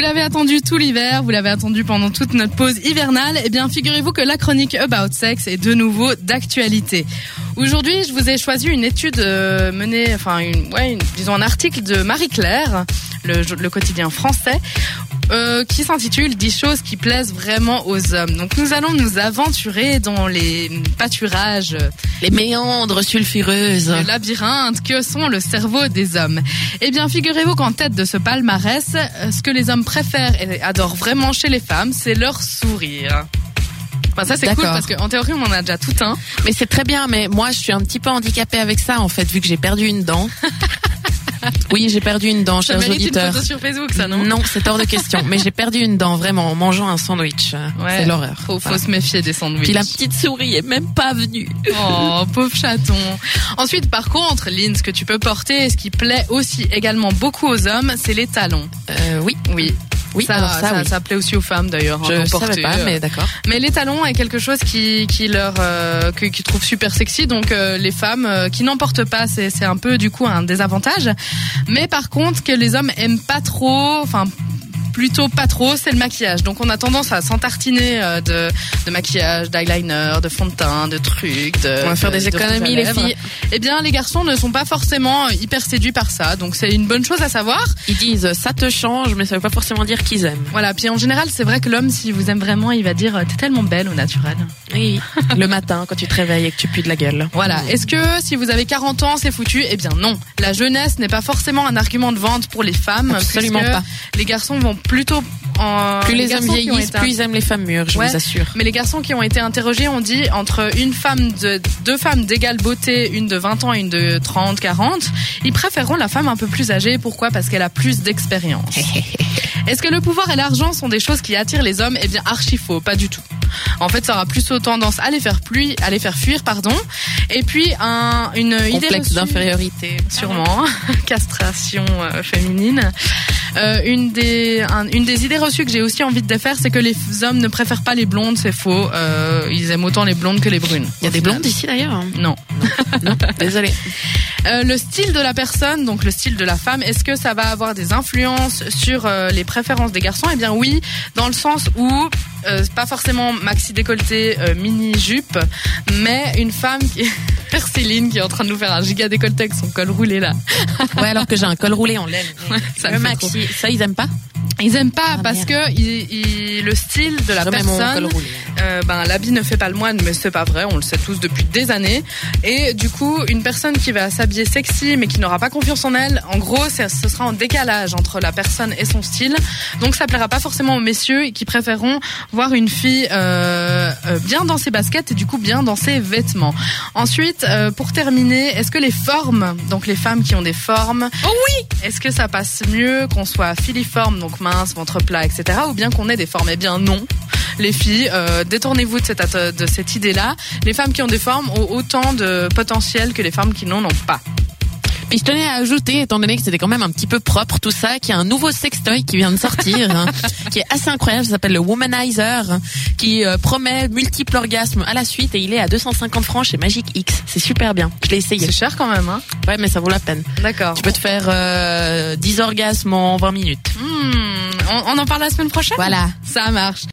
l'avez attendu tout l'hiver, vous l'avez attendu pendant toute notre pause hivernale. Eh bien, figurez-vous que la chronique About Sex est de nouveau d'actualité. Aujourd'hui, je vous ai choisi une étude disons un article de Marie-Claire, le quotidien français, qui s'intitule 10 choses qui plaisent vraiment aux hommes. Donc nous allons nous aventurer dans les pâturages, les méandres sulfureuses, le labyrinthe que sont le cerveau des hommes. Eh bien, figurez-vous qu'en tête de ce palmarès, ce que les hommes préfèrent et adorent vraiment chez les femmes, c'est leur sourire. Enfin, ça c'est D'accord. cool parce qu'en théorie on en a déjà tout un. Mais c'est très bien, mais moi je suis un petit peu handicapée avec ça en fait, vu que j'ai perdu une dent. Oui, j'ai perdu une dent, Ça chers mérite auditeurs. une photo sur Facebook, ça, non? Non, c'est hors de question. Mais j'ai perdu une dent, vraiment, en mangeant un sandwich. Ouais, c'est l'horreur. Faut se méfier des sandwichs. Puis la petite souris est même pas venue. Oh, pauvre chaton. Ensuite, par contre, Lynn, ce que tu peux porter et ce qui plaît aussi également beaucoup aux hommes, c'est les talons. Oui. Oui, ça, alors oui. ça plaît aussi aux femmes d'ailleurs. Je d'en savais porter, pas, mais d'accord. Mais les talons est quelque chose qui trouvent super sexy. Donc les femmes qui n'en portent pas, c'est un peu du coup un désavantage. Mais par contre, que les hommes aiment pas trop, enfin plutôt pas trop, c'est le maquillage. Donc on a tendance à s'entartiner de maquillage, d'eyeliner, de fond de teint, de trucs. On va faire des économies, les filles. Eh bien, les garçons ne sont pas forcément hyper séduits par ça. Donc c'est une bonne chose à savoir. Ils disent ça te change, mais ça veut pas forcément dire qu'ils aiment. Voilà. Puis en général, c'est vrai que l'homme, s'il vous aime vraiment, il va dire t'es tellement belle au naturel. Oui. Le matin, quand tu te réveilles et que tu pues de la gueule. Voilà. Est-ce que si vous avez 40 ans, c'est foutu? Eh bien non. La jeunesse n'est pas forcément un argument de vente pour les femmes. Absolument pas. Les garçons vont plutôt plus les hommes vieillissent, plus ils aiment les femmes mûres, je vous assure. Mais les garçons qui ont été interrogés ont dit entre deux femmes d'égale beauté, une de 20 ans et une de 30, 40, ils préféreront la femme un peu plus âgée. Pourquoi? Parce qu'elle a plus d'expérience. Est-ce que le pouvoir et l'argent sont des choses qui attirent les hommes? Eh bien, archi faux, pas du tout. En fait, ça aura plutôt tendance à les faire fuir, pardon. Et puis une idée complexe reçue, d'infériorité, sûrement, castration féminine. Une des idées reçues que j'ai aussi envie de défaire, c'est que les hommes ne préfèrent pas les blondes, c'est faux. Ils aiment autant les blondes que les brunes. Il y a des blondes ici d'ailleurs? Non. Non, désolé. Le style de la personne, donc le style de la femme, est-ce que ça va avoir des influences sur les préférences des garçons? Eh bien oui, dans le sens où pas forcément maxi décolleté, mini jupe, mais une femme qui Céline qui est en train de nous faire un giga décolleté avec son col roulé là. Ouais, alors que j'ai un col roulé en laine. Ouais, ça le maxi, ça ils aiment pas? Ils aiment pas parce que le style de la personne, l'habit ne fait pas le moine, mais c'est pas vrai, on le sait tous depuis des années. Et du coup, une personne qui va s'habiller sexy mais qui n'aura pas confiance en elle, en gros, ce sera en décalage entre la personne et son style. Donc ça plaira pas forcément aux messieurs qui préféreront voir une fille bien dans ses baskets et du coup bien dans ses vêtements. Ensuite, pour terminer, est-ce que les formes, donc les femmes qui ont des formes, oh oui, est-ce que ça passe mieux qu'on soit filiforme, donc mince, ventre plat, etc., ou bien qu'on ait des formes? Eh bien non. Les filles, détournez-vous de cette idée-là. Les femmes qui ont des formes ont autant de potentiel que les femmes qui n'en ont pas. Puis je tenais à ajouter, étant donné que c'était quand même un petit peu propre tout ça, qu'il y a un nouveau sextoy qui vient de sortir, qui est assez incroyable, ça s'appelle le Womanizer, qui promet multiples orgasmes à la suite et il est à 250 francs chez Magic X. C'est super bien. Je l'ai essayé. C'est cher quand même, hein? Ouais, mais ça vaut la peine. D'accord. Tu peux te faire 10 orgasmes en 20 minutes. On en parle la semaine prochaine? Voilà. Ça marche.